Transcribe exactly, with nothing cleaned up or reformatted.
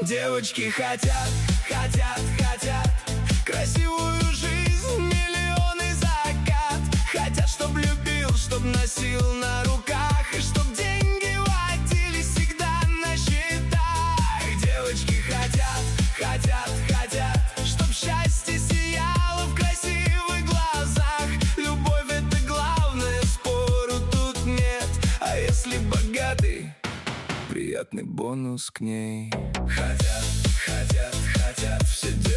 Девочки хотят, хотят, хотят красивую жизнь, миллионы закат. Хотят, чтоб любил, чтоб носил на руках, и чтоб деньги водились всегда на счетах. Девочки хотят, хотят, хотят, чтоб счастье сияло в красивых глазах. Любовь — это главное, спору тут нет. А если богатый, приятный бонус к ней. Хотят, хотят, хотят все.